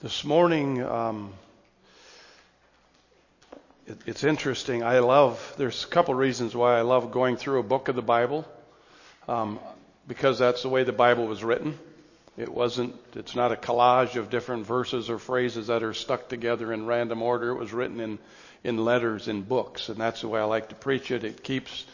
This morning, it's interesting. There's a couple reasons why I love going through a book of the Bible, because that's the way the Bible was written. It's not a collage of different verses or phrases that are stuck together in random order. It was written in letters, in books, and that's the way I like to preach it. It keeps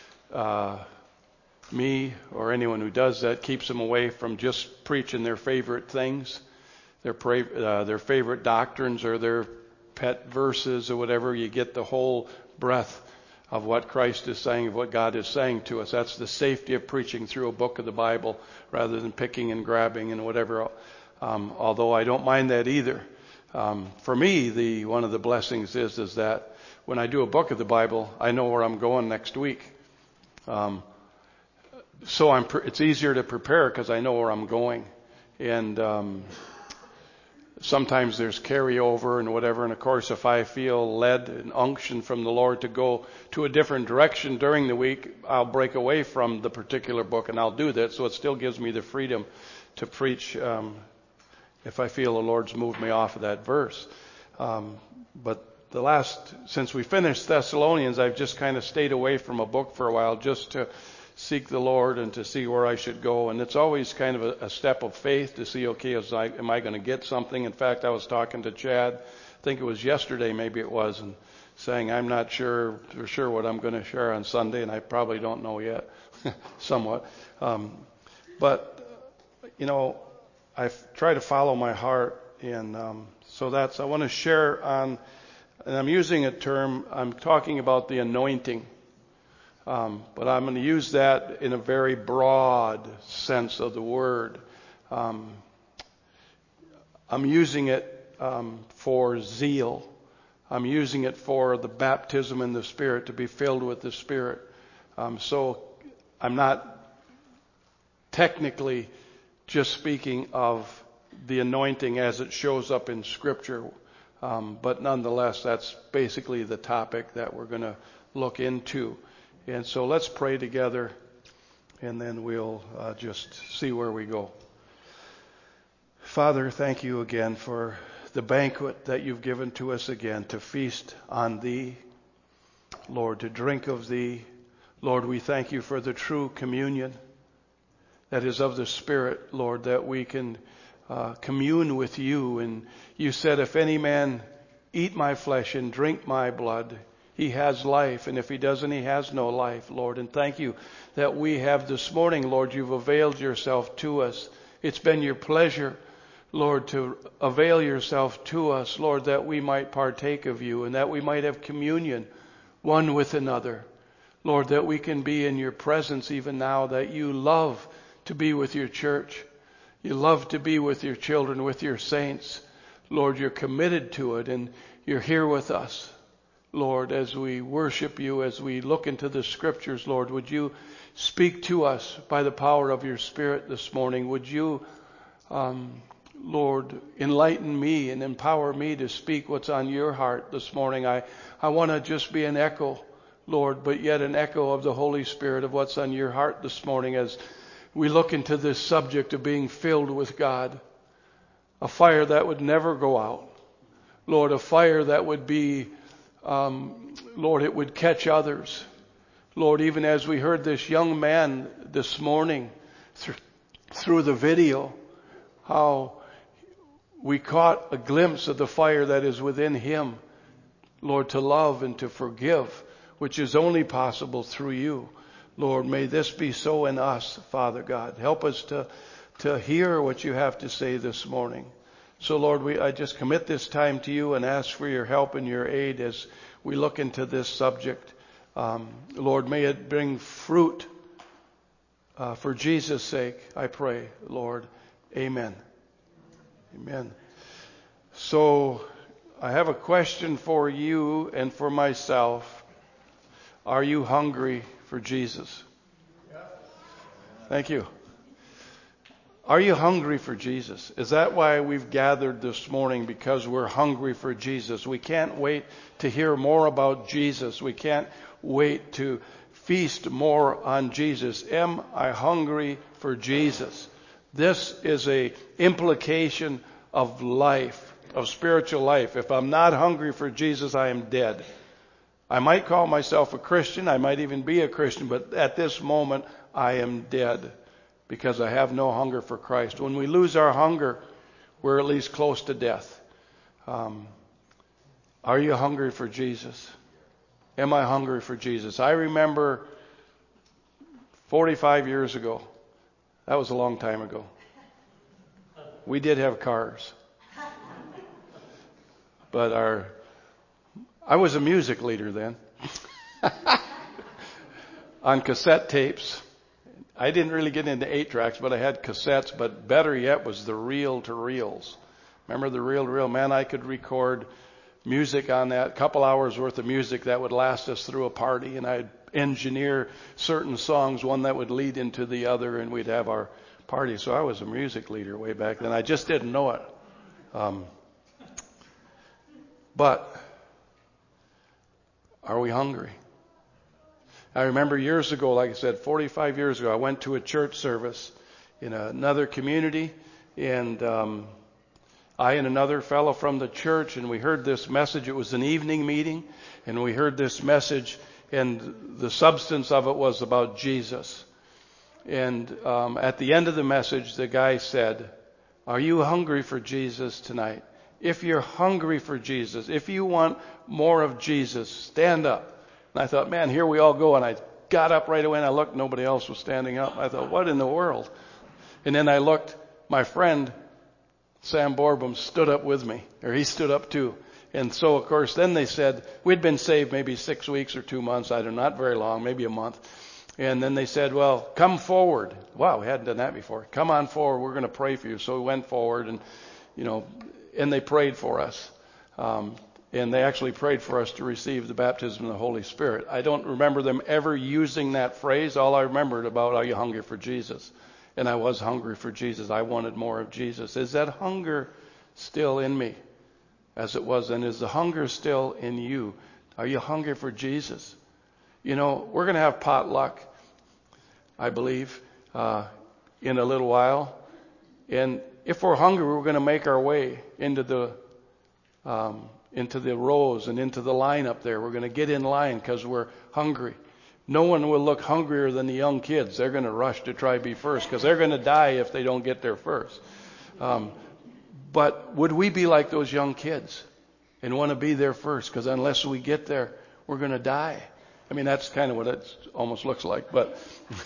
me, or anyone who does that, keeps them away from just preaching their favorite things, their favorite doctrines or their pet verses or whatever. You get the whole breadth of what Christ is saying, of what God is saying to us. That's the safety of preaching through a book of the Bible rather than picking and grabbing and whatever. Although I don't mind that either. For me, one of the blessings is that when I do a book of the Bible, I know where I'm going next week. So it's easier to prepare because I know where I'm going. And sometimes there's carryover and whatever. And of course, if I feel led and unction from the Lord to go to a different direction during the week, I'll break away from the particular book and I'll do that. So it still gives me the freedom to preach if I feel the Lord's moved me off of that verse. But since we finished Thessalonians, I've just kind of stayed away from a book for a while just to seek the Lord and to see where I should go. And it's always kind of a step of faith to see, okay, am I going to get something? In fact, I was talking to Chad, I think it was yesterday, maybe it was, and saying, I'm not sure for sure what I'm going to share on Sunday, and I probably don't know yet, somewhat. But I try to follow my heart. And I want to share on, and I'm using a term, I'm talking about the anointing. But I'm going to use that in a very broad sense of the word. I'm using it for zeal. I'm using it for the baptism in the Spirit, to be filled with the Spirit. So I'm not technically just speaking of the anointing as it shows up in Scripture. But nonetheless, that's basically the topic that we're going to look into. And so let's pray together, and then we'll just see where we go. Father, thank you again for the banquet that you've given to us again, to feast on thee, Lord, to drink of thee. Lord, we thank you for the true communion that is of the Spirit, Lord, that we can commune with you. And you said, if any man eat my flesh and drink my blood, he has life, and if he doesn't, he has no life, Lord. And thank you that we have this morning, Lord, you've availed yourself to us. It's been your pleasure, Lord, to avail yourself to us, Lord, that we might partake of you and that we might have communion one with another. Lord, that we can be in your presence even now, that you love to be with your church. You love to be with your children, with your saints. Lord, you're committed to it, and you're here with us. Lord, as we worship you, as we look into the Scriptures, Lord, would you speak to us by the power of your Spirit this morning? Would you, Lord, enlighten me and empower me to speak what's on your heart this morning? I want to just be an echo, Lord, but yet an echo of the Holy Spirit of what's on your heart this morning as we look into this subject of being filled with God. A fire that would never go out. Lord, a fire that would be Lord, it would catch others. Lord, even as we heard this young man this morning through the video, how we caught a glimpse of the fire that is within him, Lord, to love and to forgive, which is only possible through you. Lord, may this be so in us, Father God. Help us to hear what you have to say this morning. So, Lord, I just commit this time to you and ask for your help and your aid as we look into this subject. Lord, may it bring fruit for Jesus' sake, I pray, Lord. Amen. Amen. So, I have a question for you and for myself. Are you hungry for Jesus? Thank you. Are you hungry for Jesus? Is that why we've gathered this morning? Because we're hungry for Jesus. We can't wait to hear more about Jesus. We can't wait to feast more on Jesus. Am I hungry for Jesus? This is a implication of life, of spiritual life. If I'm not hungry for Jesus, I am dead. I might call myself a Christian. I might even be a Christian, but at this moment, I am dead because I have no hunger for Christ. When we lose our hunger, we're at least close to death. Are you hungry for Jesus? Am I hungry for Jesus? I remember 45 years ago. That was a long time ago. We did have cars. But I was a music leader then. On cassette tapes. I didn't really get into 8-tracks, but I had cassettes. But better yet was the reel-to-reels. Remember the reel-to-reel? Man, I could record music on that, a couple hours worth of music that would last us through a party. And I'd engineer certain songs, one that would lead into the other, and we'd have our party. So I was a music leader way back then. I just didn't know it. But are we hungry? I remember years ago, like I said, 45 years ago, I went to a church service in another community, and I and another fellow from the church, and we heard this message. It was an evening meeting, and we heard this message, and the substance of it was about Jesus. And at the end of the message, the guy said, "Are you hungry for Jesus tonight? If you're hungry for Jesus, if you want more of Jesus, stand up." And I thought, man, here we all go. And I got up right away and I looked, nobody else was standing up. I thought, what in the world? And then I looked, my friend, Sam Borbum, stood up with me, or he stood up too. And so, of course, then they said, we'd been saved maybe 6 weeks or 2 months, I don't know, not very long, maybe a month. And then they said, well, come forward. Wow, we hadn't done that before. Come on forward, we're going to pray for you. So we went forward and, and they prayed for us. And they actually prayed for us to receive the baptism of the Holy Spirit. I don't remember them ever using that phrase. All I remembered about, are you hungry for Jesus? And I was hungry for Jesus. I wanted more of Jesus. Is that hunger still in me as it was? And is the hunger still in you? Are you hungry for Jesus? We're going to have potluck, I believe, in a little while. And if we're hungry, we're going to make our way into the rows and into the line up there. We're going to get in line because we're hungry. No one will look hungrier than the young kids. They're going to rush to try to be first because they're going to die if they don't get there first. But would we be like those young kids and want to be there first? Because unless we get there, we're going to die. I mean, that's kind of what it almost looks like. But,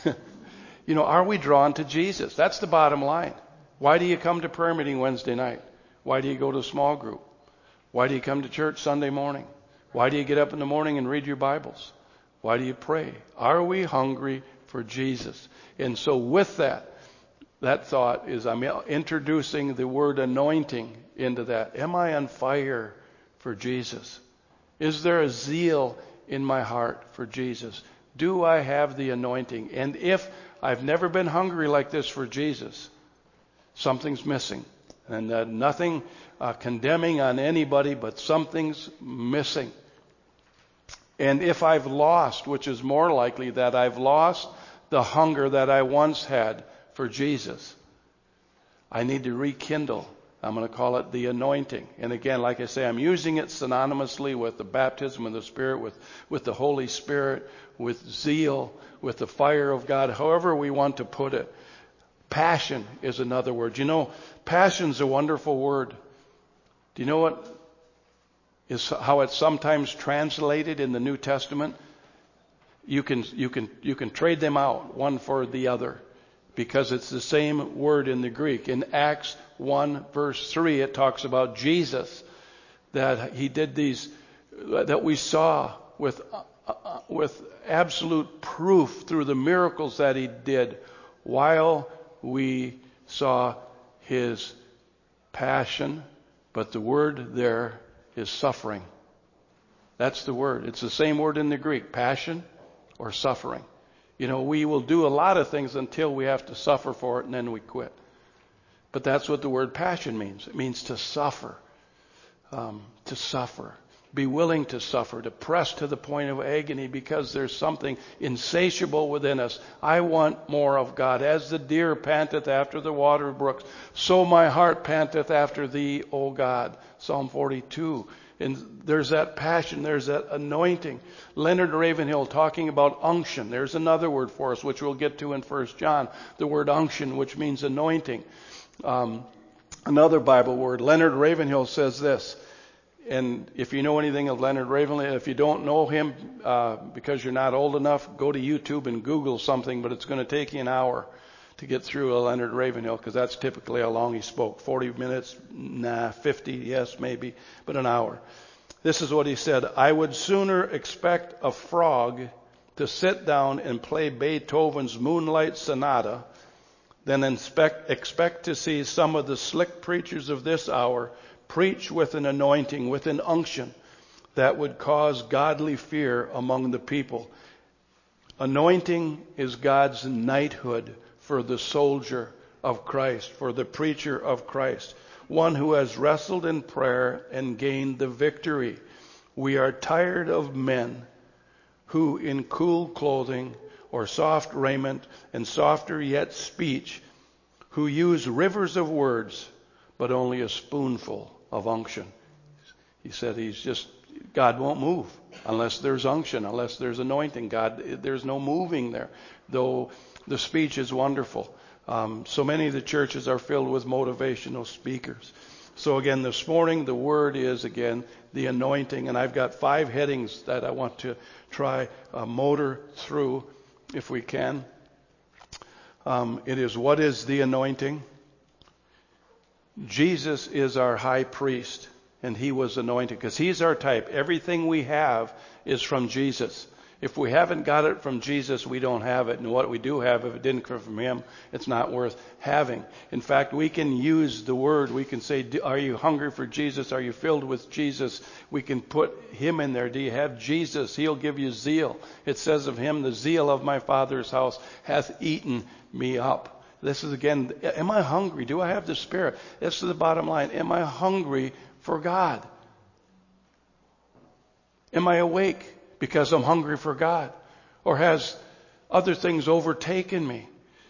are we drawn to Jesus? That's the bottom line. Why do you come to prayer meeting Wednesday night? Why do you go to a small group? Why do you come to church Sunday morning? Why do you get up in the morning and read your Bibles? Why do you pray? Are we hungry for Jesus? And so with that thought is I'm introducing the word anointing into that. Am I on fire for Jesus? Is there a zeal in my heart for Jesus? Do I have the anointing? And if I've never been hungry like this for Jesus, something's missing. And nothing condemning on anybody, but something's missing. And if I've lost, which is more likely that I've lost the hunger that I once had for Jesus, I need to rekindle. I'm going to call it the anointing. And again, like I say, I'm using it synonymously with the baptism of the Spirit, with the Holy Spirit, with zeal, with the fire of God, however we want to put it. Passion is another word. Passion's a wonderful word. Do you know what is how it's sometimes translated in the New Testament? You can trade them out, one for the other, because it's the same word in the Greek. In Acts 1 verse 3, it talks about Jesus, that he did these, that we saw with absolute proof through the miracles that he did while we saw his passion. But the word there is suffering. That's the word. It's the same word in the Greek, passion or suffering. We will do a lot of things until we have to suffer for it, and then we quit. But that's what the word passion means. It means to suffer. To suffer. be willing to suffer, to press to the point of agony, because there's something insatiable within us. I want more of God. As the deer panteth after the water brooks, so my heart panteth after thee, O God. Psalm 42. And there's that passion, there's that anointing. Leonard Ravenhill talking about unction. There's another word for us, which we'll get to in 1 John. The word unction, which means anointing. Another Bible word. Leonard Ravenhill says this. And if you know anything of Leonard Ravenhill, if you don't know him because you're not old enough, go to YouTube and Google something, but it's going to take you an hour to get through a Leonard Ravenhill, because that's typically how long he spoke. 40 minutes, 50, yes, maybe, but an hour. This is what he said: I would sooner expect a frog to sit down and play Beethoven's Moonlight Sonata than expect to see some of the slick preachers of this hour preach with an anointing, with an unction that would cause godly fear among the people. Anointing is God's knighthood for the soldier of Christ, for the preacher of Christ, one who has wrestled in prayer and gained the victory. We are tired of men who, in cool clothing or soft raiment and softer yet speech, who use rivers of words but only a spoonful of unction. He said God won't move unless there's unction, unless there's anointing. There's no moving there, though the speech is wonderful. So many of the churches are filled with motivational speakers. So again, this morning, the word is, again, the anointing. And I've got 5 headings that I want to try motor through if we can. It is, what is the anointing? Jesus is our high priest, and he was anointed because he's our type. Everything we have is from Jesus. If we haven't got it from Jesus, we don't have it. And what we do have, if it didn't come from him, it's not worth having. In fact, we can use the word. We can say, are you hungry for Jesus? Are you filled with Jesus? We can put him in there. Do you have Jesus? He'll give you zeal. It says of him, the zeal of my Father's house hath eaten me up. This is, again, am I hungry? Do I have the Spirit? This is the bottom line. Am I hungry for God? Am I awake because I'm hungry for God? Or has other things overtaken me?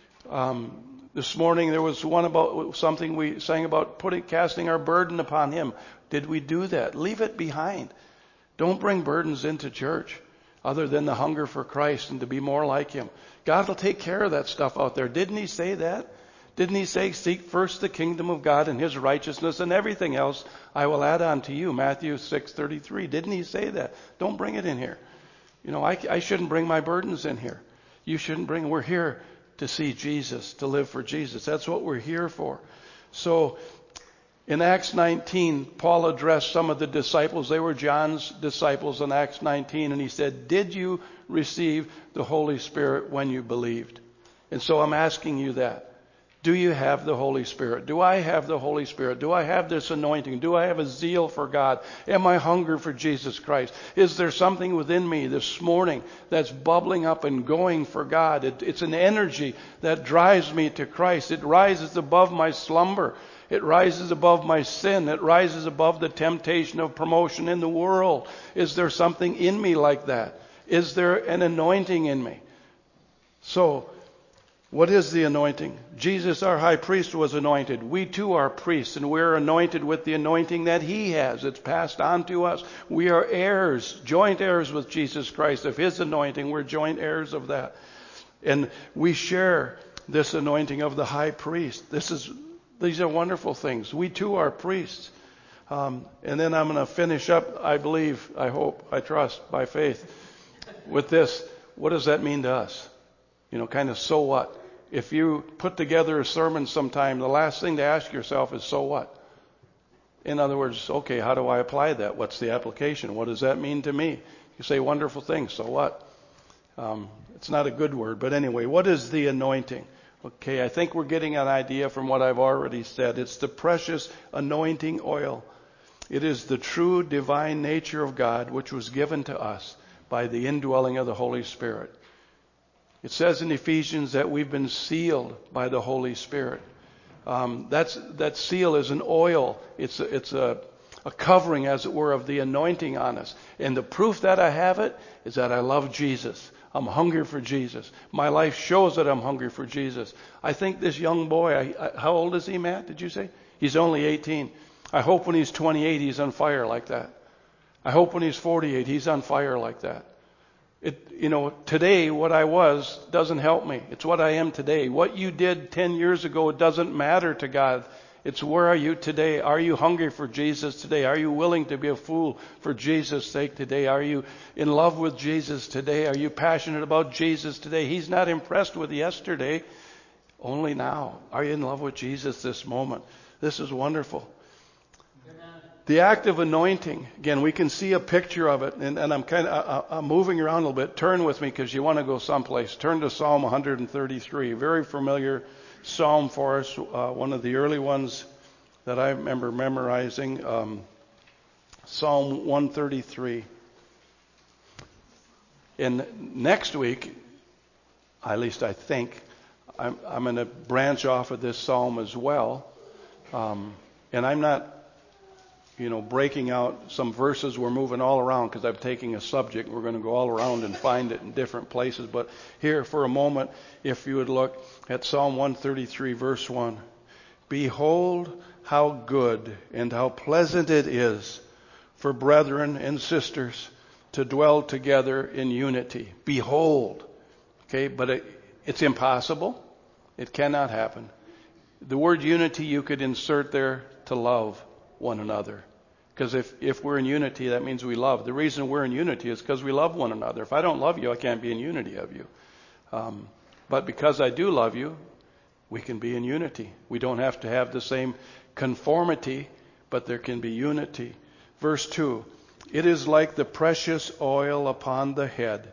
This morning there was one about something we sang about casting our burden upon him. Did we do that? Leave it behind. Don't bring burdens into church other than the hunger for Christ and to be more like him. God will take care of that stuff out there. Didn't he say that? Didn't he say, seek first the kingdom of God and his righteousness, and everything else I will add on to you? Matthew 6:33. Didn't he say that? Don't bring it in here. You know, I shouldn't bring my burdens in here. You shouldn't bring. We're here to see Jesus, to live for Jesus. That's what we're here for. So in Acts 19, Paul addressed some of the disciples. They were John's disciples in Acts 19. And he said, did you receive the Holy Spirit when you believed? And so I'm asking you that. Do you have the Holy Spirit? Do I have the Holy Spirit? Do I have this anointing? Do I have a zeal for God? Am I hungry for Jesus Christ? Is there something within me this morning that's bubbling up and going for God? It's an energy that drives me to Christ. It rises above my slumber. It rises above my sin. It rises above the temptation of promotion in the world. Is there something in me like that? Is there an anointing in me? So, what is the anointing? Jesus, our high priest, was anointed. We too are priests, and we're anointed with the anointing that he has. It's passed on to us. We are heirs, joint heirs with Jesus Christ of his anointing. We're joint heirs of that. And we share this anointing of the high priest. These are wonderful things. We too are priests. And then I'm going to finish up, I believe, I hope, I trust, by faith, with this. What does that mean to us? Kind of so what? If you put together a sermon sometime, the last thing to ask yourself is, so what? In other words, okay, how do I apply that? What's the application? What does that mean to me? You say wonderful things, so what? It's not a good word, but anyway, what is the anointing? Okay, I think we're getting an idea from what I've already said. It's the precious anointing oil. It is the true divine nature of God which was given to us by the indwelling of the Holy Spirit. It says in Ephesians that we've been sealed by the Holy Spirit. That seal is an oil. It's a covering, as it were, of the anointing on us. And the proof that I have it is that I love Jesus. I'm hungry for Jesus. My life shows that I'm hungry for Jesus. I think this young boy, how old is he, Matt, did you say? He's only 18. I hope when he's 28, he's on fire like that. I hope when he's 48, he's on fire like that. Today, what I was doesn't help me. It's what I am today. What you did 10 years ago doesn't matter to God. It's where are you today? Are you hungry for Jesus today? Are you willing to be a fool for Jesus' sake today? Are you in love with Jesus today? Are you passionate about Jesus today? He's not impressed with yesterday, only now. Are you in love with Jesus this moment? This is wonderful. The act of anointing, again, we can see a picture of it, and I'm moving around a little bit. Turn with me because you want to go someplace. Turn to Psalm 133, very familiar psalm for us, one of the early ones that I remember memorizing, Psalm 133. And next week, at least I think, I'm going to branch off of this psalm as well. And I'm not, breaking out some verses. We're moving all around because I'm taking a subject. We're going to go all around and find it in different places. But here for a moment, if you would look at Psalm 133, verse 1. Behold how good and how pleasant it is for brethren and sisters to dwell together in unity. Behold. Okay, but it's impossible. It cannot happen. The word unity you could insert there, to love one another. Because if we're in unity, that means we love. The reason we're in unity is because we love one another. If I don't love you, I can't be in unity of you. But because I do love you, we can be in unity. We don't have to have the same conformity, but there can be unity. Verse 2, it is like the precious oil upon the head,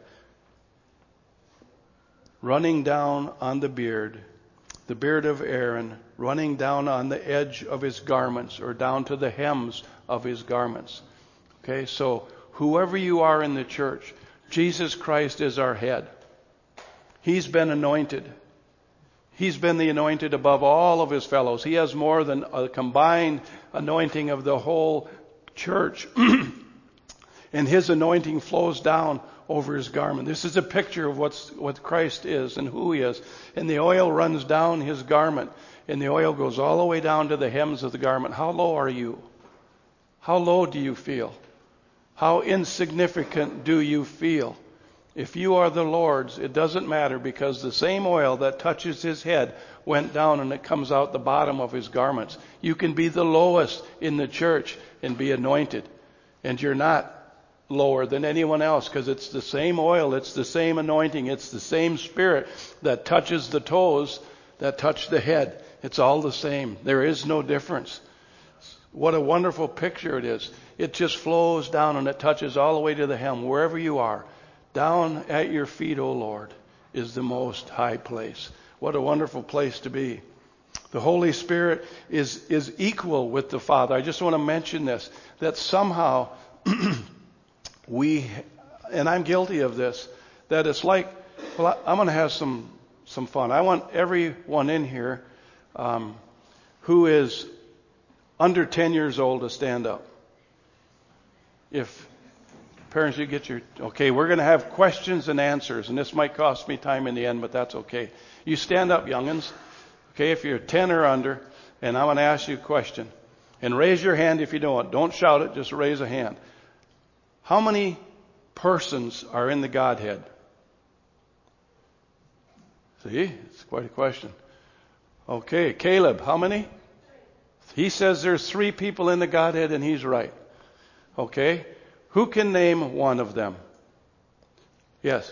running down on the beard of Aaron, running down on the edge of his garments, or down to the hems of his garments. Okay, so whoever you are in the church, Jesus Christ is our head. He's been anointed. He's been the anointed above all of his fellows. He has more than a combined anointing of the whole church. And his anointing flows down over his garment. This is a picture of what Christ is and who he is. And the oil runs down his garment. And the oil goes all the way down to the hems of the garment. How low are you? How low do you feel? How insignificant do you feel? If you are the Lord's, it doesn't matter, because the same oil that touches his head went down and it comes out the bottom of his garments. You can be the lowest in the church and be anointed. And you're not lower than anyone else, because it's the same oil, it's the same anointing, it's the same Spirit that touches the toes that touch the head. It's all the same. There is no difference. What a wonderful picture it is. It just flows down and it touches all the way to the hem, wherever you are. Down at your feet, O Lord, is the most high place. What a wonderful place to be. The Holy Spirit is equal with the Father. I just want to mention this, that somehow and I'm guilty of this, that it's like, well, I'm going to have some fun. I want everyone in here who is under 10 years old to stand up. If parents, you get okay, we're going to have questions and answers, and this might cost me time in the end, but that's okay. You stand up, youngins. Okay, if you're 10 or under, and I'm going to ask you a question. And raise your hand if you don't. Don't shout it, just raise a hand. How many persons are in the Godhead? See, it's quite a question. Okay, Caleb, how many? He says there's 3 people in the Godhead, and he's right. Okay, who can name one of them? Yes.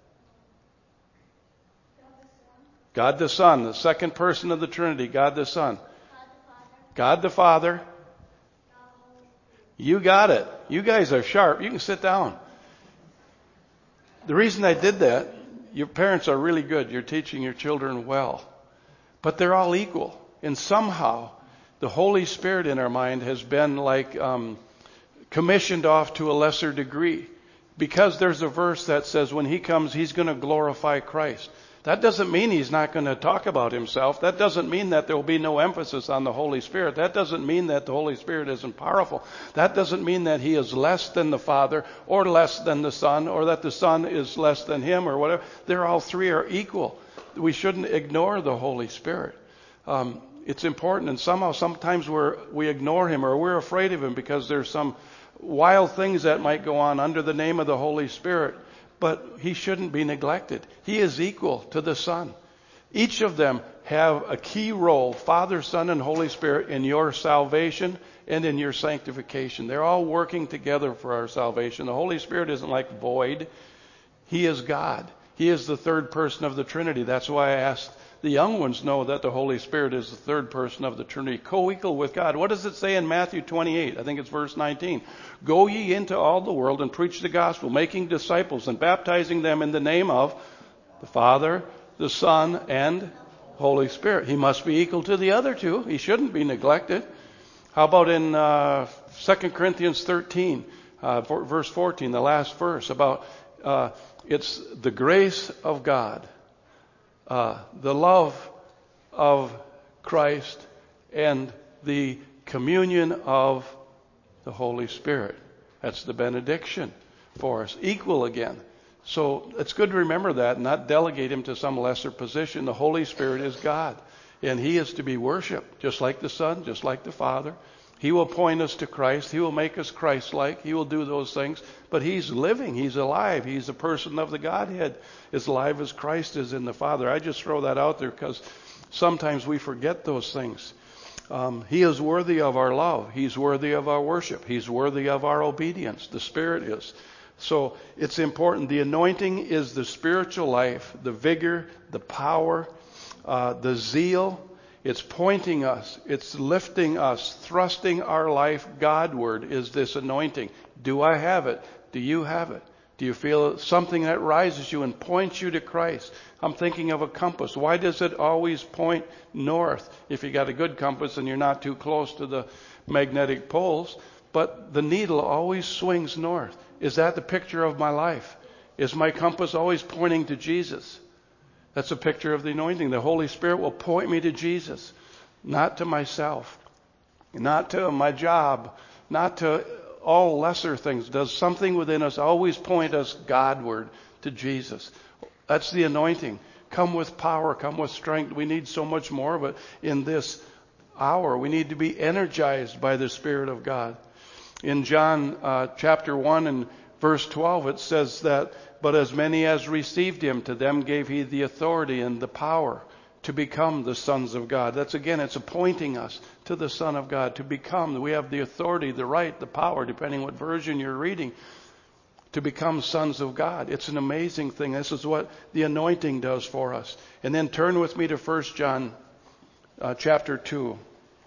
God the Son, the second person of the Trinity, God the Son. God the Father. You got it. You guys are sharp. You can sit down. The reason I did that, your parents are really good. You're teaching your children well. But they're all equal. And somehow, the Holy Spirit in our mind has been like commissioned off to a lesser degree. Because there's a verse that says when he comes, he's going to glorify Christ. That doesn't mean he's not going to talk about himself. That doesn't mean that there will be no emphasis on the Holy Spirit. That doesn't mean that the Holy Spirit isn't powerful. That doesn't mean that he is less than the Father or less than the Son, or that the Son is less than him or whatever. They're all three are equal. We shouldn't ignore the Holy Spirit. It's important, and sometimes we ignore him, or we're afraid of him because there's some wild things that might go on under the name of the Holy Spirit. But he shouldn't be neglected. He is equal to the Son. Each of them have a key role, Father, Son, and Holy Spirit, in your salvation and in your sanctification. They're all working together for our salvation. The Holy Spirit isn't like void. He is God. He is the third person of the Trinity. That's why I asked the young ones know that the Holy Spirit is the third person of the Trinity, co-equal with God. What does it say in Matthew 28? I think it's verse 19. Go ye into all the world and preach the gospel, making disciples and baptizing them in the name of the Father, the Son, and Holy Spirit. He must be equal to the other two. He shouldn't be neglected. How about in 2 Corinthians 13, verse 14, the last verse, about it's the grace of God, the love of Christ, and the communion of the Holy Spirit. That's the benediction for us. Equal again. So it's good to remember that and not delegate him to some lesser position. The Holy Spirit is God, and he is to be worshiped, just like the Son, just like the Father. He will point us to Christ. He will make us Christ-like. He will do those things. But he's living. He's alive. He's a person of the Godhead, as alive as Christ is in the Father. I just throw that out there because sometimes we forget those things. He is worthy of our love. He's worthy of our worship. He's worthy of our obedience. The Spirit is. So it's important. The anointing is the spiritual life, the vigor, the power, the zeal. It's pointing us. It's lifting us, thrusting our life Godward is this anointing. Do I have it? Do you have it? Do you feel something that rises you and points you to Christ? I'm thinking of a compass. Why does it always point north? If you got a good compass and you're not too close to the magnetic poles, but the needle always swings north. Is that the picture of my life? Is my compass always pointing to Jesus? That's a picture of the anointing. The Holy Spirit will point me to Jesus, not to myself, not to my job, not to all lesser things. Does something within us always point us Godward to Jesus? That's the anointing. Come with power, come with strength. We need so much more of it in this hour. We need to be energized by the Spirit of God. In John chapter 1 and verse 12, it says that, but as many as received him, to them gave he the authority and the power to become the sons of God. That's again, it's appointing us to the Son of God, to become. We have the authority, the right, the power, depending what version you're reading, to become sons of God. It's an amazing thing. This is what the anointing does for us. And then turn with me to 1 John chapter 2.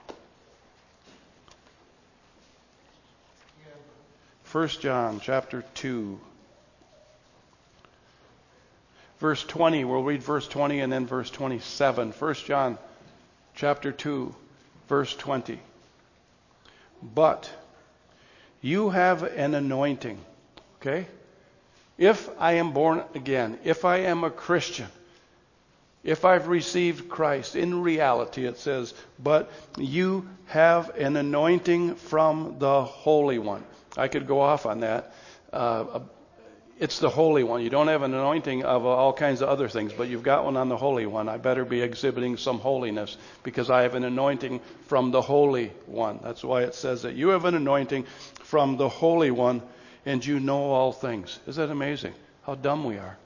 1 John chapter 2. Verse 20, we'll read verse 20 and then verse 27. 1 John chapter 2, verse 20. But you have an anointing, okay? If I am born again, if I am a Christian, if I've received Christ, in reality it says, but you have an anointing from the Holy One. I could go off on that. It's the Holy One. You don't have an anointing of all kinds of other things, but you've got one on the Holy One. I better be exhibiting some holiness because I have an anointing from the Holy One. That's why it says that you have an anointing from the Holy One and you know all things. Isn't that amazing? How dumb we are.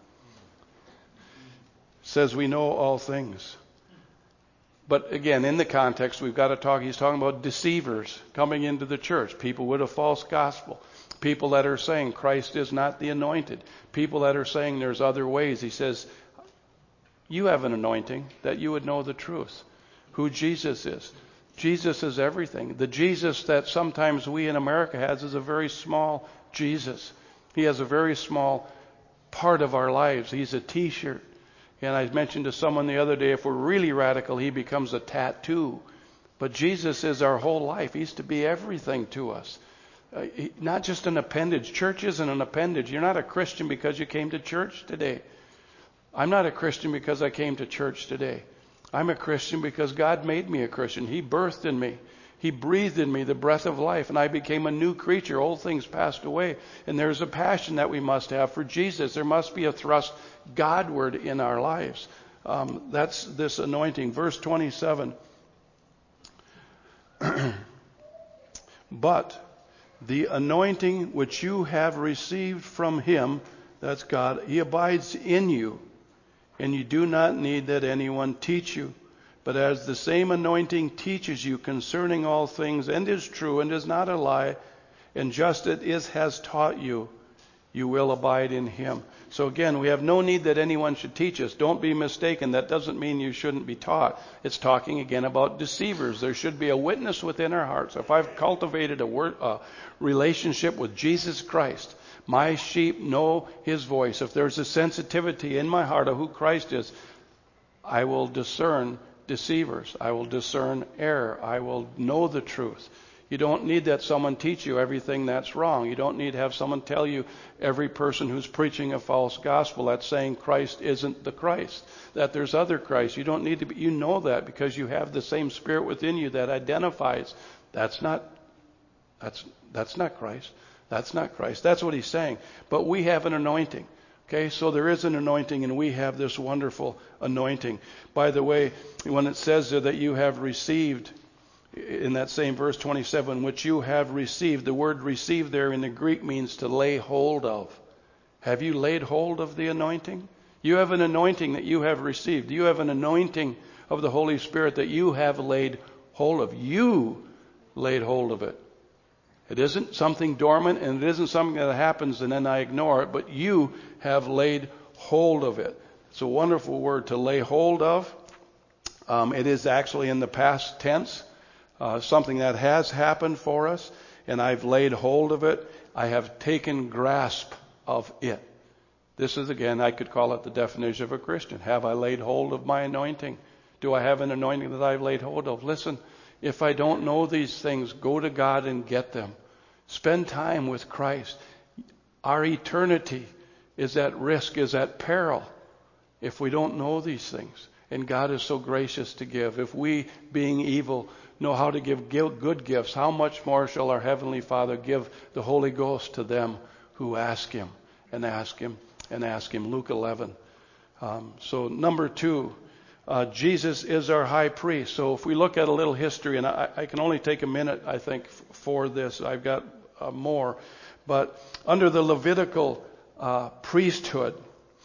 It says we know all things. But again, in the context, we've got to talk, he's talking about deceivers coming into the church, people with a false gospel. People that are saying Christ is not the anointed. People that are saying there's other ways. He says, you have an anointing that you would know the truth. Who Jesus is. Jesus is everything. The Jesus that sometimes we in America has is a very small Jesus. He has a very small part of our lives. He's a t-shirt. And I mentioned to someone the other day, if we're really radical, he becomes a tattoo. But Jesus is our whole life. He's to be everything to us. Not just an appendage. Church isn't an appendage. You're not a Christian because you came to church today. I'm not a Christian because I came to church today. I'm a Christian because God made me a Christian. He birthed in me. He breathed in me the breath of life, and I became a new creature. Old things passed away. And there's a passion that we must have for Jesus. There must be a thrust Godward in our lives. That's this anointing. Verse 27. But the anointing which you have received from him, that's God, he abides in you, and you do not need that anyone teach you. But as the same anointing teaches you concerning all things, and is true, and is not a lie, and just as it has taught you, you will abide in him. So again, we have no need that anyone should teach us. Don't be mistaken. That doesn't mean you shouldn't be taught. It's talking again about deceivers. There should be a witness within our hearts. If I've cultivated a relationship with Jesus Christ, my sheep know his voice. If there's a sensitivity in my heart of who Christ is, I will discern deceivers. I will discern error. I will know the truth. You don't need that someone teach you everything that's wrong. You don't need to have someone tell you every person who's preaching a false gospel that's saying Christ isn't the Christ, that there's other Christ. You don't need to be, you know that because you have the same spirit within you that identifies that's not Christ. That's not Christ. That's what he's saying. But we have an anointing. Okay, so there is an anointing, and we have this wonderful anointing. By the way, when it says there that you have received, in that same verse 27, which you have received, the word receive there in the Greek means to lay hold of. Have you laid hold of the anointing? You have an anointing that you have received. You have an anointing of the Holy Spirit that you have laid hold of. You laid hold of it. It isn't something dormant, and it isn't something that happens and then I ignore it, but you have laid hold of it. It's a wonderful word, to lay hold of. It is actually in the past tense, something that has happened for us, and I've laid hold of it. I have taken grasp of it. This is, again, I could call it the definition of a Christian. Have I laid hold of my anointing? Do I have an anointing that I've laid hold of? Listen, if I don't know these things, go to God and get them. Spend time with Christ. Our eternity is at risk, is at peril, if we don't know these things. And God is so gracious to give. If we, being evil, know how to give good gifts, how much more shall our Heavenly Father give the Holy Ghost to them who ask Him and ask Him and ask Him. Luke 11. So number 2, Jesus is our high priest. So if we look at a little history, and I can only take a minute, I think, for this. I've got more. But under the Levitical priesthood,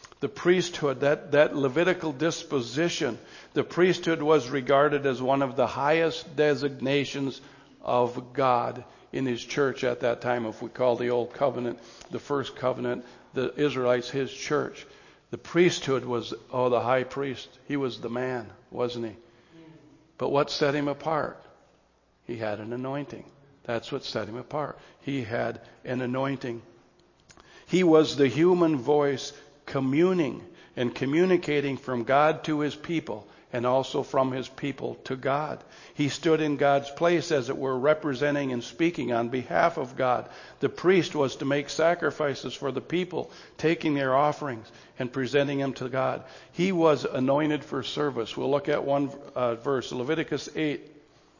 that Levitical disposition, the priesthood was regarded as one of the highest designations of God in His church at that time. If we call the Old Covenant, the first covenant, the Israelites His church. The priesthood was, the high priest. He was the man, wasn't he? But what set him apart? He had an anointing. That's what set him apart. He had an anointing. He was the human voice communing and communicating from God to His people, and also from His people to God. He stood in God's place, as it were, representing and speaking on behalf of God. The priest was to make sacrifices for the people, taking their offerings and presenting them to God. He was anointed for service. We'll look at one verse, Leviticus 8.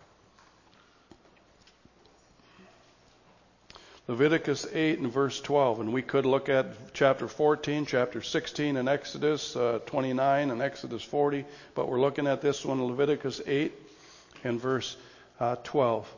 Leviticus 8 and verse 12. And we could look at chapter 14, chapter 16 in Exodus 29 and Exodus 40. But we're looking at this one, Leviticus 8 and verse 12.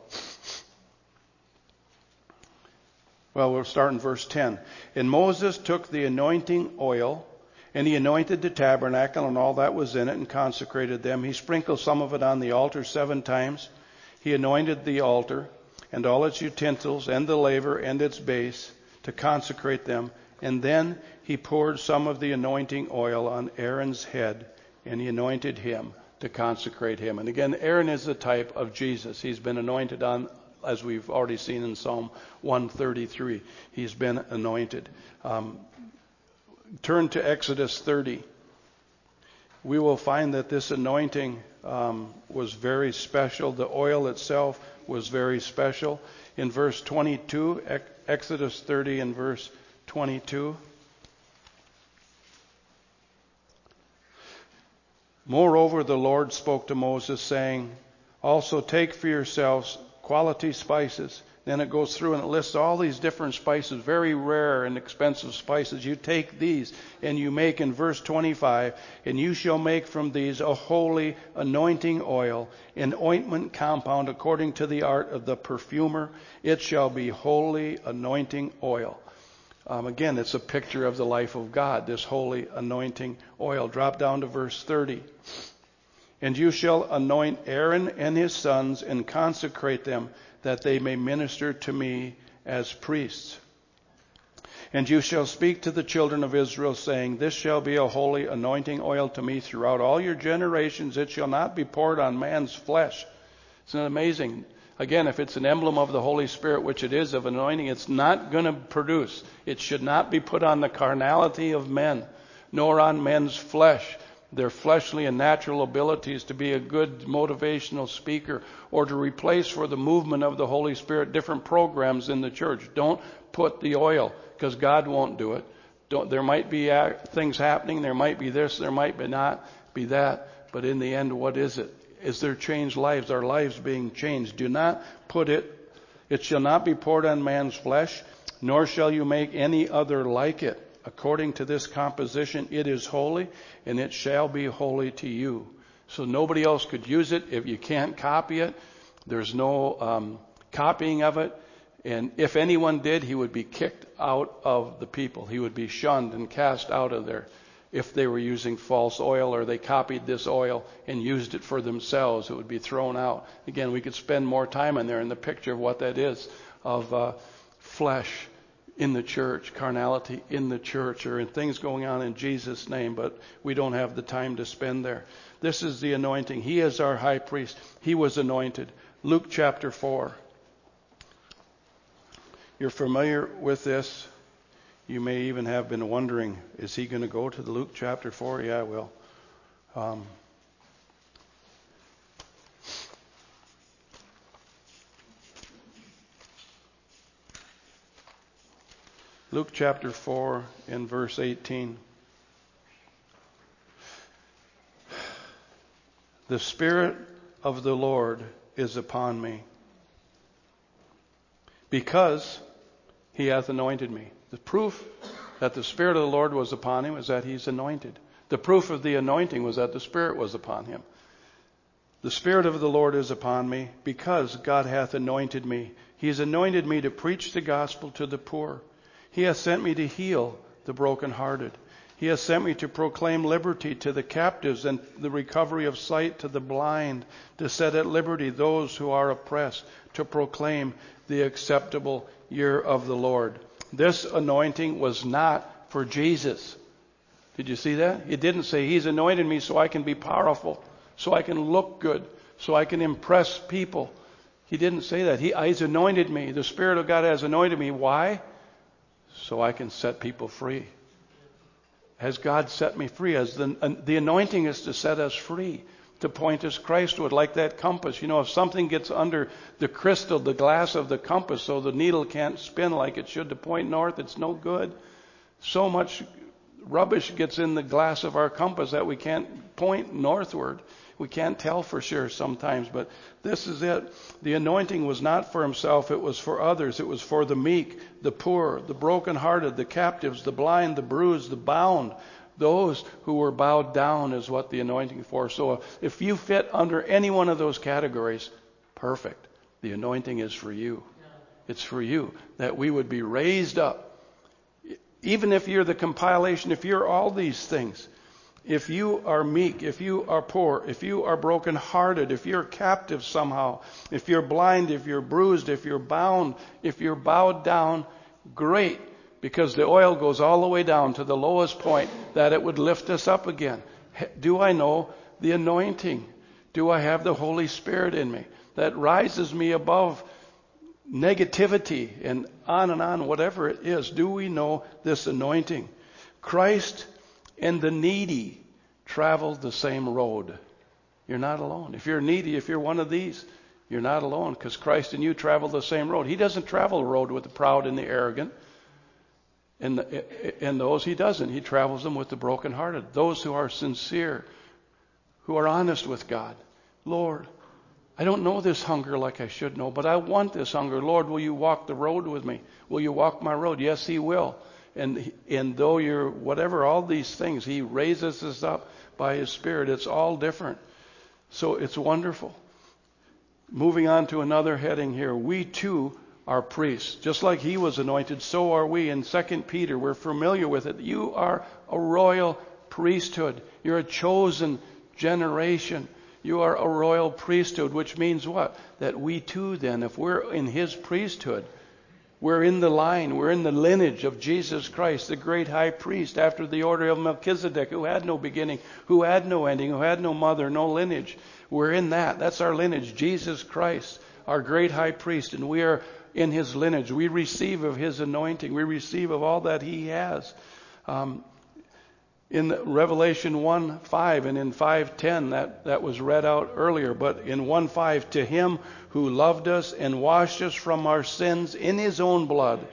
Well, we'll start in verse 10. And Moses took the anointing oil, and he anointed the tabernacle and all that was in it, and consecrated them. He sprinkled some of it on the altar 7 times. He anointed the altar and all its utensils, and the laver and its base, to consecrate them. And then he poured some of the anointing oil on Aaron's head, and he anointed him to consecrate him. And again, Aaron is the type of Jesus. He's been anointed on, as we've already seen in Psalm 133. He's been anointed. Turn to Exodus 30. We will find that this anointing was very special. The oil itself was very special. In verse 22, Exodus 30 and verse 22. Moreover, the Lord spoke to Moses, saying, also take for yourselves quality spices. Then it goes through and it lists all these different spices, very rare and expensive spices. You take these and you make, in verse 25, and you shall make from these a holy anointing oil, an ointment compound according to the art of the perfumer. It shall be holy anointing oil. Again, it's a picture of the life of God, this holy anointing oil. Drop down to verse 30. And you shall anoint Aaron and his sons and consecrate them, that they may minister to me as priests. And you shall speak to the children of Israel, saying, this shall be a holy anointing oil to me throughout all your generations. It shall not be poured on man's flesh. Isn't it amazing? Again, if it's an emblem of the Holy Spirit, which it is, of anointing, it's not going to produce. It should not be put on the carnality of men, nor on men's flesh, their fleshly and natural abilities to be a good motivational speaker, or to replace for the movement of the Holy Spirit different programs in the church. Don't put the oil, because God won't do it. There might be things happening, there might be this, there might be not be that, but in the end, what is it? Is there changed lives? Are lives being changed? Do not put it shall not be poured on man's flesh, nor shall you make any other like it. According to this composition, it is holy, and it shall be holy to you. So nobody else could use it. If you can't copy it, there's no copying of it. And if anyone did, he would be kicked out of the people. He would be shunned and cast out of there. If they were using false oil, or they copied this oil and used it for themselves, it would be thrown out. Again, we could spend more time in there in the picture of what that is, of flesh in the church, carnality in the church, or in things going on in Jesus' name, but we don't have the time to spend there. This is the anointing. He is our high priest. He was anointed. Luke chapter 4. You're familiar with this. You may even have been wondering, is he going to go to the Luke chapter 4? Yeah, I will. Luke chapter 4 and verse 18. The Spirit of the Lord is upon me, because he hath anointed me. The proof that the Spirit of the Lord was upon him is that he's anointed. The proof of the anointing was that the Spirit was upon him. The Spirit of the Lord is upon me, because God hath anointed me. He has anointed me to preach the gospel to the poor. He hath sent me to heal the brokenhearted. He hath sent me to proclaim liberty to the captives, and the recovery of sight to the blind, to set at liberty those who are oppressed, to proclaim the acceptable year of the Lord. This anointing was not for Jesus. Did you see that? It didn't say, he's anointed me so I can be powerful, so I can look good, so I can impress people. He didn't say that. He's anointed me. The Spirit of God has anointed me. Why? So I can set people free. Has God set me free? As the anointing is to set us free, to point us Christward, like that compass. You know, if something gets under the crystal, the glass of the compass, so the needle can't spin like it should to point north, it's no good. So much rubbish gets in the glass of our compass that we can't point northward. We can't tell for sure sometimes, but this is it. The anointing was not for himself, it was for others. It was for the meek, the poor, the brokenhearted, the captives, the blind, the bruised, the bound. Those who were bowed down is what the anointing is for. So if you fit under any one of those categories, perfect. The anointing is for you. It's for you, that we would be raised up. Even if you're the compilation, if you're all these things, if you are meek, if you are poor, if you are brokenhearted, if you're captive somehow, if you're blind, if you're bruised, if you're bound, if you're bowed down, great. Because the oil goes all the way down to the lowest point, that it would lift us up again. Do I know the anointing? Do I have the Holy Spirit in me that rises me above negativity and on, whatever it is? Do we know this anointing? Christ and the needy travel the same road. You're not alone. If you're needy, if you're one of these, you're not alone, because Christ and you travel the same road. He doesn't travel the road with the proud and the arrogant. And those he doesn't. He travels them with the brokenhearted, those who are sincere, who are honest with God. Lord, I don't know this hunger like I should know, but I want this hunger. Lord, will you walk the road with me? Will you walk my road? Yes, He will. And though you're whatever, all these things, He raises us up by His Spirit. It's all different. So it's wonderful. Moving on to another heading here. We too are priests. Just like He was anointed, so are we. In 2 Peter, we're familiar with it. You are a royal priesthood. You're a chosen generation. You are a royal priesthood, which means what? That we too then, if we're in His priesthood, we're in the line, we're in the lineage of Jesus Christ, the great high priest, after the order of Melchizedek, who had no beginning, who had no ending, who had no mother, no lineage. We're in that. That's our lineage, Jesus Christ, our great high priest, and we are in His lineage. We receive of His anointing. We receive of all that He has. In Revelation 1:5 and in 5:10, that was read out earlier, but in 1:5, to Him who loved us and washed us from our sins in His own blood.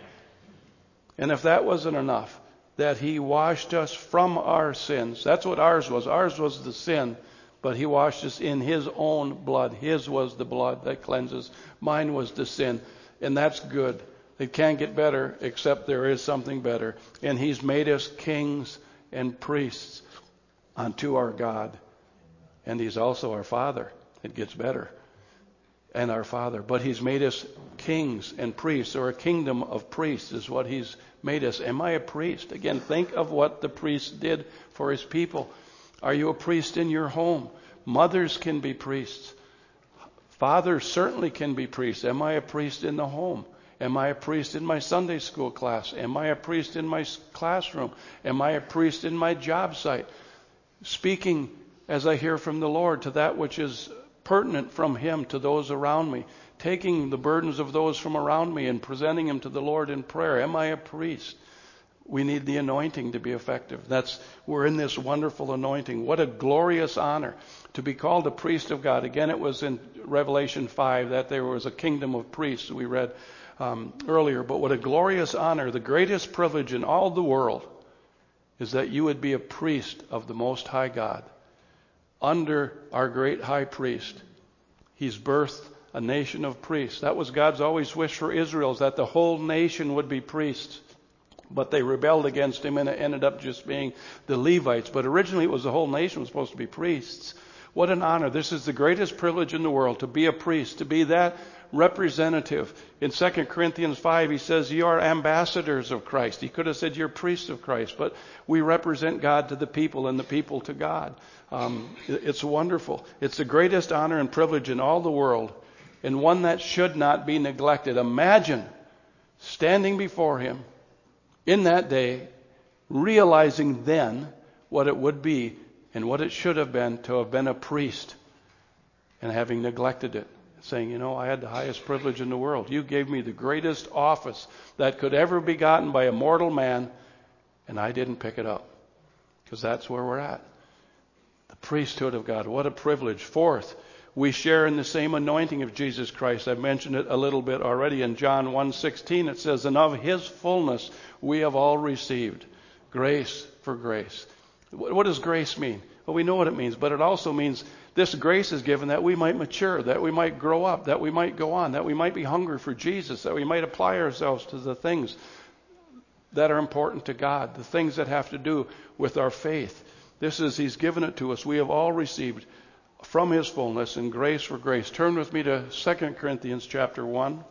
And if that wasn't enough, that He washed us from our sins. That's what ours was. Ours was the sin, but He washed us in His own blood. His was the blood that cleanses. Mine was the sin. And that's good. It can't get better except there is something better. And He's made us kings and priests unto our God. And He's also our Father. It gets better. And our Father. But He's made us kings and priests, or a kingdom of priests is what He's made us. Am I a priest? Again, think of what the priest did for His people. Are you a priest in your home? Mothers can be priests. Fathers certainly can be priests. Am I a priest in the home? Am I a priest in my Sunday school class? Am I a priest in my classroom? Am I a priest in my job site? Speaking as I hear from the Lord to that which is pertinent from Him to those around me. Taking the burdens of those from around me and presenting them to the Lord in prayer. Am I a priest? We need the anointing to be effective. We're in this wonderful anointing. What a glorious honor to be called a priest of God. Again, it was in Revelation 5 that there was a kingdom of priests we read earlier. But what a glorious honor. The greatest privilege in all the world is that you would be a priest of the Most High God. Under our great high priest. He's birthed a nation of priests. That was God's always wish for Israel, is that the whole nation would be priests. But they rebelled against Him, and it ended up just being the Levites. But originally it was the whole nation was supposed to be priests. What an honor. This is the greatest privilege in the world, to be a priest, to be that representative. In 2 Corinthians 5, he says, you are ambassadors of Christ. He could have said you're priests of Christ, but we represent God to the people and the people to God. It's wonderful. It's the greatest honor and privilege in all the world, and one that should not be neglected. Imagine standing before Him in that day, realizing then what it would be and what it should have been to have been a priest, and having neglected it. Saying, I had the highest privilege in the world. You gave me the greatest office that could ever be gotten by a mortal man, and I didn't pick it up. Because that's where we're at. The priesthood of God. What a privilege. Fourth, we share in the same anointing of Jesus Christ. I mentioned it a little bit already. In John 1:16 it says, and of His fullness we have all received. Grace for grace. What does grace mean? Well, we know what it means, but it also means this grace is given that we might mature, that we might grow up, that we might go on, that we might be hungry for Jesus, that we might apply ourselves to the things that are important to God, the things that have to do with our faith. He's given it to us. We have all received from His fullness and grace for grace. Turn with me to 2 Corinthians chapter 1.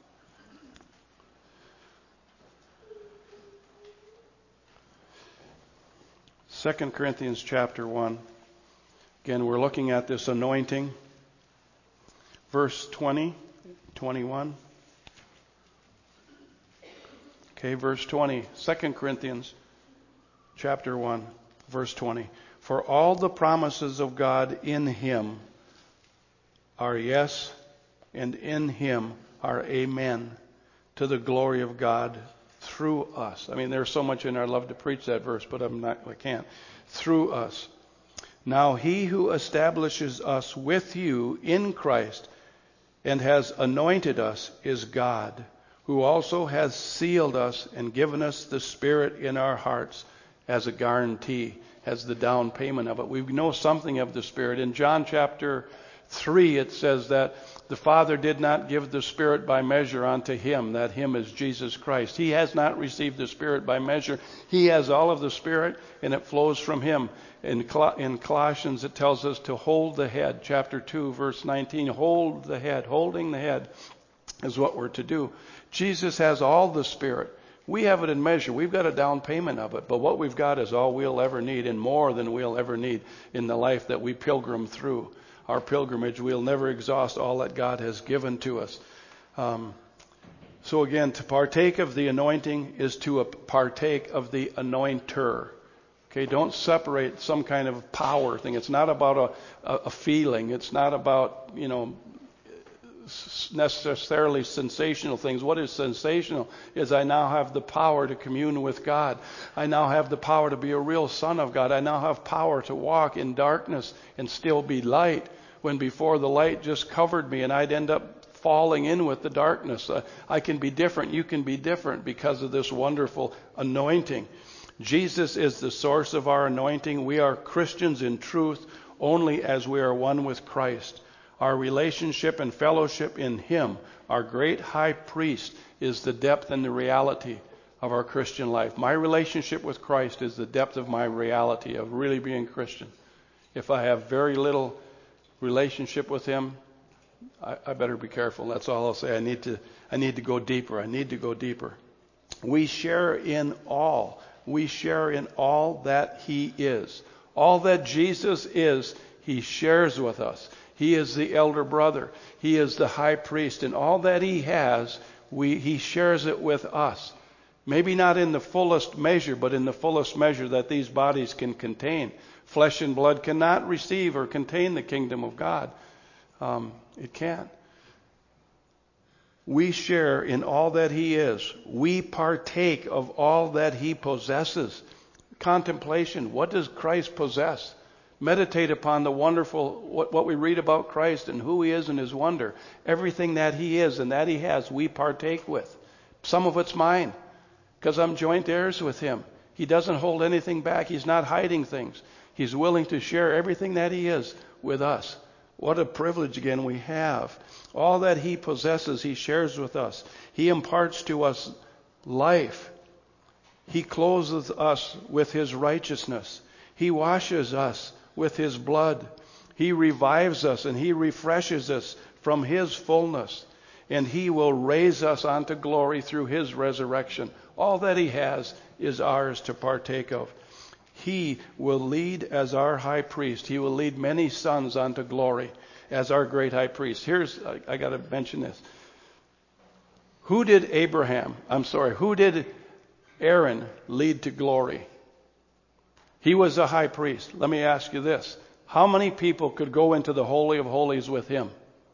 Second Corinthians chapter 1. Again, we're looking at this anointing. Verse 20, 21. Okay, verse 20. 2 Corinthians chapter 1, verse 20. For all the promises of God in Him are yes, and in Him are amen, to the glory of God through us. I mean, there's so much in there. I'd love to preach that verse, but I can't. Through us. Now He who establishes us with you in Christ and has anointed us is God, who also has sealed us and given us the Spirit in our hearts as a guarantee. as the down payment of it. We know something of the Spirit. In John chapter 3, it says that the Father did not give the Spirit by measure unto him. That him is Jesus Christ. He has not received the Spirit by measure. He has all of the Spirit, and it flows from him. In Colossians, it tells us to hold the head. Chapter 2, verse 19, hold the head. Holding the head is what we're to do. Jesus has all the Spirit. We have it in measure. We've got a down payment of it. But what we've got is all we'll ever need, and more than we'll ever need in the life that we pilgrim through. Our pilgrimage, we'll never exhaust all that God has given to us. So again, to partake of the anointing is to partake of the anointer. Okay, don't separate some kind of power thing. It's not about a feeling. It's not about, necessarily sensational things. What is sensational is I now have the power to commune with God. I now have the power to be a real son of God. I now have power to walk in darkness and still be light, when before the light just covered me and I'd end up falling in with the darkness. I can be different. You can be different because of this wonderful anointing. Jesus is the source of our anointing. We are Christians in truth only as we are one with Christ. Our relationship and fellowship in Him, our great high priest, is the depth and the reality of our Christian life. My relationship with Christ is the depth of my reality of really being Christian. If I have very little relationship with Him, I better be careful. That's all I'll say. I need to go deeper. I need to go deeper. We share in all. We share in all that He is. All that Jesus is, He shares with us. He is the elder brother. He is the high priest. And all that He has, He shares it with us. Maybe not in the fullest measure, but in the fullest measure that these bodies can contain. Flesh and blood cannot receive or contain the kingdom of God. It can't. We share in all that He is. We partake of all that He possesses. Contemplation. What does Christ possess? Meditate upon the wonderful, what we read about Christ and who He is and His wonder. Everything that He is and that He has, we partake with. Some of it's mine, because I'm joint heirs with Him. He doesn't hold anything back. He's not hiding things. He's willing to share everything that He is with us. What a privilege again we have. All that He possesses, He shares with us. He imparts to us life. He clothes us with His righteousness. He washes us with His blood. He revives us and He refreshes us from His fullness. And He will raise us unto glory through His resurrection. All that He has is ours to partake of. He will lead as our high priest. He will lead many sons unto glory as our great high priest. I got to mention this. Who did Aaron lead to glory? He was a high priest. Let me ask you this. How many people could go into the Holy of Holies with him?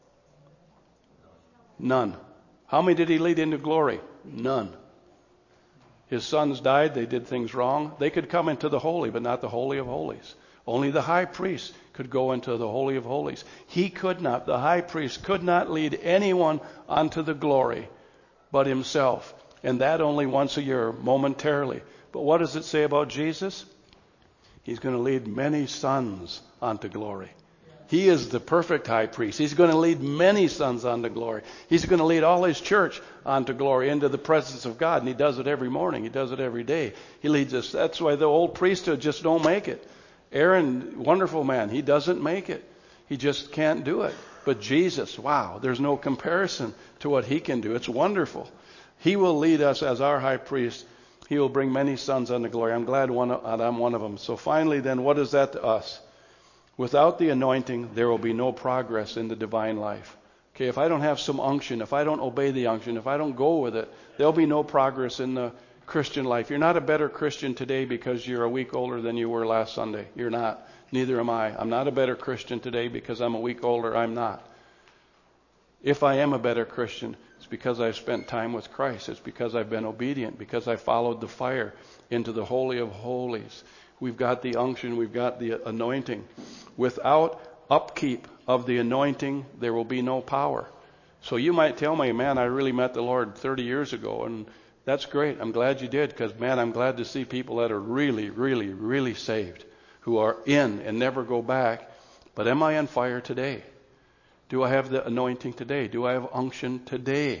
None. How many did he lead into glory? None. His sons died. They did things wrong. They could come into the Holy, but not the Holy of Holies. Only the high priest could go into the Holy of Holies. He could not. The high priest could not lead anyone unto the glory but himself. And that only once a year, momentarily. But what does it say about Jesus? He's going to lead many sons unto glory. He is the perfect high priest. He's going to lead many sons unto glory. He's going to lead all His church unto glory, into the presence of God. And He does it every morning. He does it every day. He leads us. That's why the old priesthood just don't make it. Aaron, wonderful man, he doesn't make it. He just can't do it. But Jesus, wow, there's no comparison to what He can do. It's wonderful. He will lead us as our high priest. He will bring many sons unto glory. I'm glad I'm one of them. So finally then, what is that to us? Without the anointing, there will be no progress in the divine life. Okay, if I don't have some unction, if I don't obey the unction, if I don't go with it, there'll be no progress in the Christian life. You're not a better Christian today because you're a week older than you were last Sunday. You're not. Neither am I. I'm not a better Christian today because I'm a week older. I'm not. If I am a better Christian, it's because I've spent time with Christ. It's because I've been obedient, because I followed the fire into the Holy of Holies. We've got the unction, we've got the anointing. Without upkeep of the anointing, there will be no power. So you might tell me, man, I really met the Lord 30 years ago, and that's great. I'm glad you did, because, man, I'm glad to see people that are really, really, really saved. who are in and never go back. But am I on fire today? Do I have the anointing today? Do I have unction today?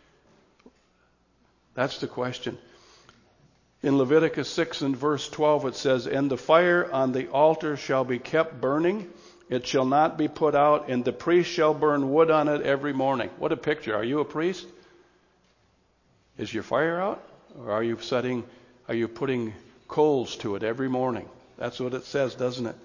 That's the question. In Leviticus 6 and verse 12 it says, "And the fire on the altar shall be kept burning. It shall not be put out, and the priest shall burn wood on it every morning." What a picture. Are you a priest? Is your fire out? Or are you putting coals to it every morning? That's what it says, doesn't it?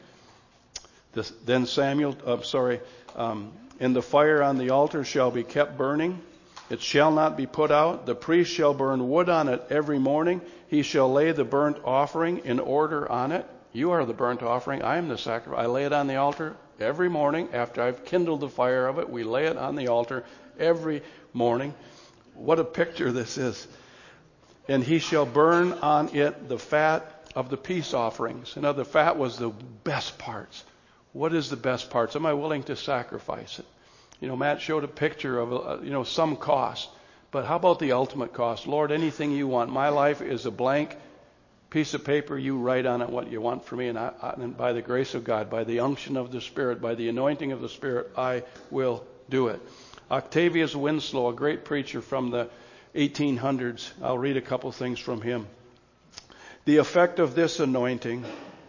"And the fire on the altar shall be kept burning. It shall not be put out. The priest shall burn wood on it every morning. He shall lay the burnt offering in order on it." You are the burnt offering. I am the sacrifice. I lay it on the altar every morning. After I've kindled the fire of it, we lay it on the altar every morning. What a picture this is. "And he shall burn on it the fat of the peace offerings." Now, the fat was the best parts. What is the best parts? Am I willing to sacrifice it? Matt showed a picture of, some cost. But how about the ultimate cost? Lord, anything you want. My life is a blank piece of paper. You write on it what you want for me. And by the grace of God, by the unction of the Spirit, by the anointing of the Spirit, I will do it. Octavius Winslow, a great preacher from the 1800s. I'll read a couple things from him. The effects of this anointing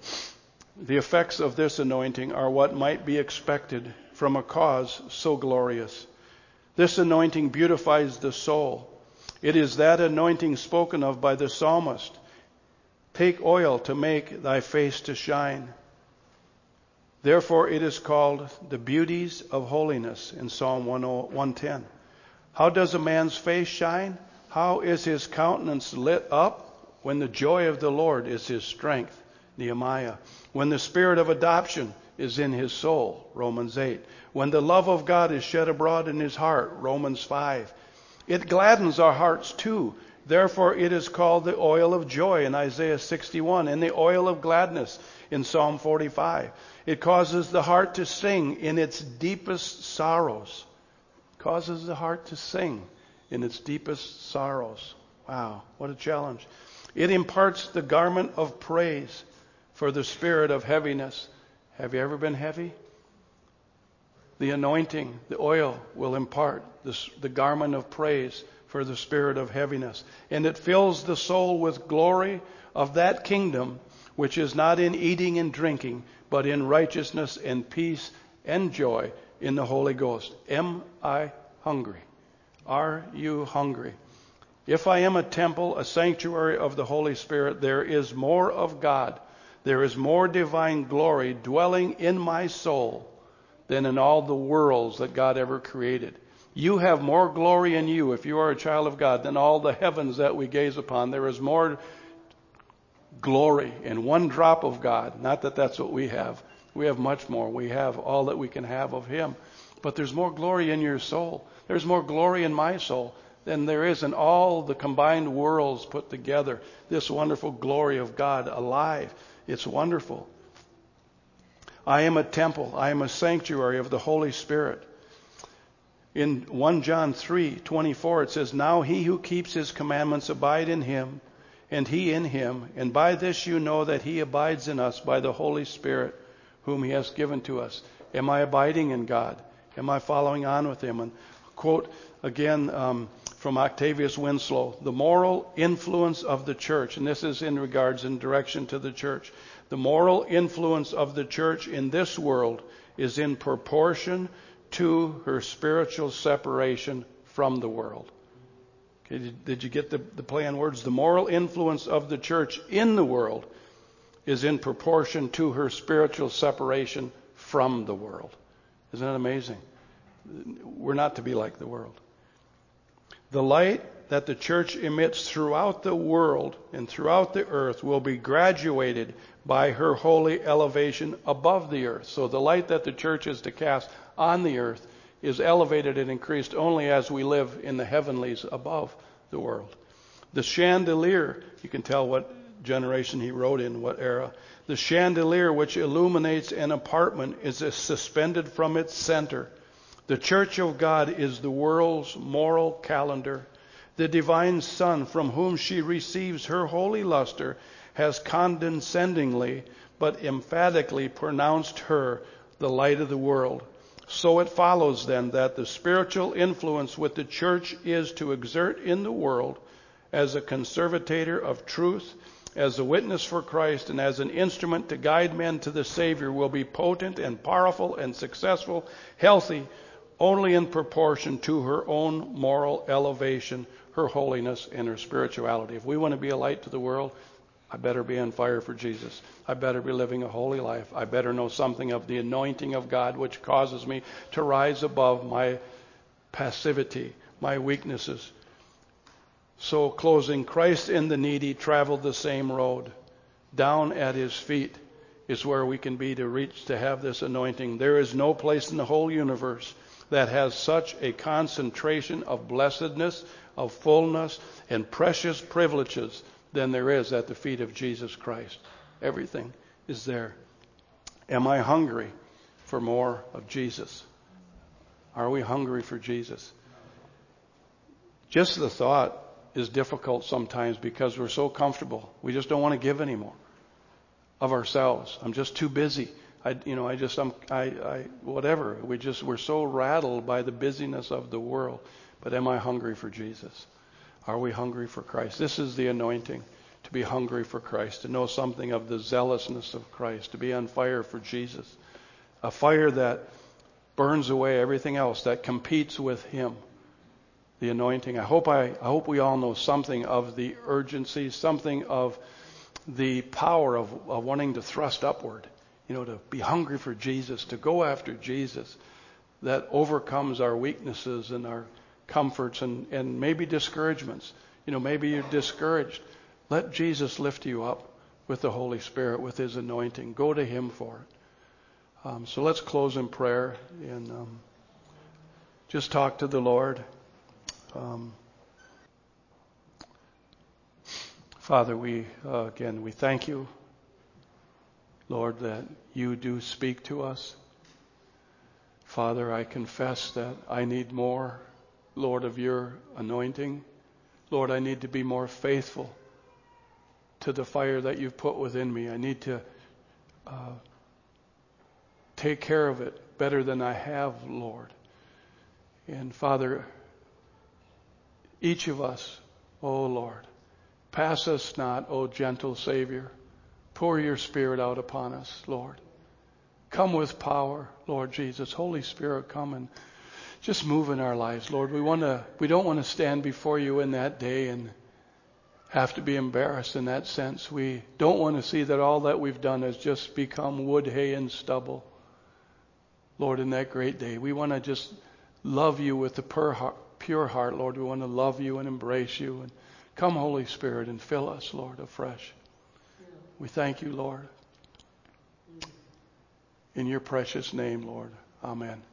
are what might be expected from a cause so glorious. This anointing beautifies the soul. It is that anointing spoken of by the psalmist. "Take oil to make thy face to shine." Therefore it is called the beauties of holiness in Psalm 110. How does a man's face shine? How is his countenance lit up? When the joy of the Lord is his strength. Nehemiah. When the spirit of adoption is in his soul. Romans 8. When the love of God is shed abroad in his heart. Romans 5. It gladdens our hearts too. Therefore it is called the oil of joy in Isaiah 61 and the oil of gladness in Psalm 45. It causes the heart to sing in its deepest sorrows. Causes the heart to sing in its deepest sorrows. Wow, what a challenge. It imparts the garment of praise for the spirit of heaviness. Have you ever been heavy? The anointing, the oil will impart the garment of praise for the spirit of heaviness. And it fills the soul with glory of that kingdom which is not in eating and drinking, but in righteousness and peace and joy in the Holy Ghost. Am I hungry? Are you hungry? If I am a temple, a sanctuary of the Holy Spirit, there is more of God. There is more divine glory dwelling in my soul than in all the worlds that God ever created. You have more glory in you, if you are a child of God, than all the heavens that we gaze upon. There is more glory in one drop of God. Not that that's what we have. We have much more. We have all that we can have of Him. But there's more glory in your soul. There's more glory in my soul than there is in all the combined worlds put together. This wonderful glory of God alive. It's wonderful. I am a temple. I am a sanctuary of the Holy Spirit. In 1 John 3:24 it says, "Now he who keeps his commandments abide in him, and he in him. And by this you know that he abides in us by the Holy Spirit, whom he has given to us." Am I abiding in God? Am I following on with Him? And quote again from Octavius Winslow, "The moral influence of the church," and this is in regards and direction to the church, "the moral influence of the church in this world is in proportion to her spiritual separation from the world." Okay, did you get the play on words? The moral influence of the church in the world is in proportion to her spiritual separation from the world. Isn't that amazing? We're not to be like the world. The light that the church emits throughout the world and throughout the earth will be graduated by her holy elevation above the earth. So the light that the church is to cast on the earth is elevated and increased only as we live in the heavenlies above the world. The chandelier, you can tell what generation he wrote in, what era. The chandelier which illuminates an apartment is suspended from its center. The church of God is the world's moral calendar. The divine Son from whom she receives her holy luster has condescendingly but emphatically pronounced her the light of the world. So it follows then that the spiritual influence which the church is to exert in the world as a conservator of truth, as a witness for Christ, and as an instrument to guide men to the Savior will be potent and powerful and successful, healthy, only in proportion to her own moral elevation, her holiness, and her spirituality. If we want to be a light to the world, I better be on fire for Jesus. I better be living a holy life. I better know something of the anointing of God, which causes me to rise above my passivity, my weaknesses. So closing, Christ and the needy traveled the same road. Down at his feet is where we can be to reach to have this anointing. There is no place in the whole universe that has such a concentration of blessedness, of fullness, and precious privileges than there is at the feet of Jesus Christ. Everything is there. Am I hungry for more of Jesus? Are we hungry for Jesus? Just the thought is difficult sometimes because we're so comfortable. We just don't want to give anymore of ourselves. I'm just too busy. Whatever. We're so rattled by the busyness of the world. But am I hungry for Jesus? Are we hungry for Christ? This is the anointing, to be hungry for Christ, to know something of the zealousness of Christ, to be on fire for Jesus. A fire that burns away everything else, that competes with Him. The anointing. I hope we all know something of the urgency, something of the power of wanting to thrust upward. To be hungry for Jesus, to go after Jesus, that overcomes our weaknesses and our comforts and maybe discouragements. Maybe you're discouraged. Let Jesus lift you up with the Holy Spirit, with His anointing. Go to Him for it. So let's close in prayer and just talk to the Lord. Father, we thank you, Lord, that you do speak to us. Father, I confess that I need more, Lord, of your anointing. Lord, I need to be more faithful to the fire that you've put within me. I need to take care of it better than I have, Lord. And Father, each of us, O Lord, pass us not, O gentle Savior. Pour your Spirit out upon us, Lord. Come with power, Lord Jesus. Holy Spirit, come and just move in our lives, Lord. We don't want to stand before you in that day and have to be embarrassed in that sense. We don't want to see that all that we've done has just become wood, hay, and stubble. Lord, in that great day, we want to just love you with the pure heart, Lord. We want to love you and embrace you. And come, Holy Spirit, and fill us, Lord, afresh. We thank you, Lord. In your precious name, Lord. Amen.